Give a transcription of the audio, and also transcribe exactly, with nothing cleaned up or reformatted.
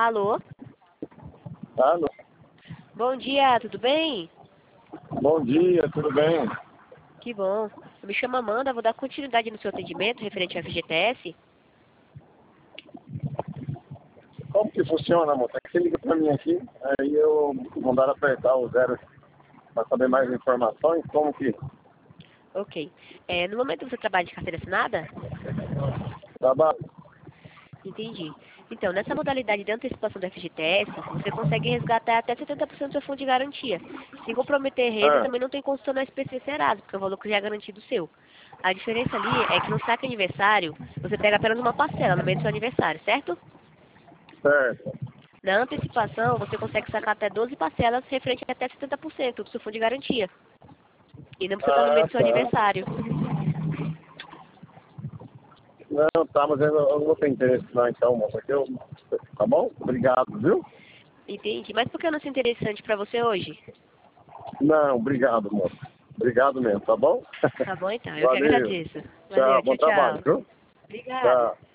Alô? Alô? Bom dia, tudo bem? Bom dia, tudo bem? Que bom. Eu me chamo Amanda, vou dar continuidade no seu atendimento referente ao F G T S. Como que funciona, moça? É que você liga pra mim aqui, aí eu mandaram apertar o zero para saber mais informações, como que Ok. É, no momento você trabalha de carteira assinada? trabalha. Entendi. Então, nessa modalidade de antecipação do F G T S, você consegue resgatar até setenta por cento do seu fundo de garantia. Se comprometer renda, Ah, também não tem condição na S P C Serasa, porque é o valor que já é garantido seu. A diferença ali é que no saque aniversário, você pega apenas uma parcela no mês do seu aniversário, certo? certo. Na antecipação, você consegue sacar até doze parcelas referente a até setenta por cento do seu fundo de garantia. E não precisa estar no mês Ah, do seu tá. aniversário. Não, tá, mas eu, eu não vou ter interesse não, então, moça. Que eu, tá bom? Obrigado, viu? Entendi. Mas por que não é interessante para você hoje? Não, obrigado, moça. Obrigado mesmo, tá bom? Tá bom, então. Eu que Valeu. agradeço. Tchau, Valeu. bom Tchau, trabalho, tchau. viu? Obrigada. Tchau.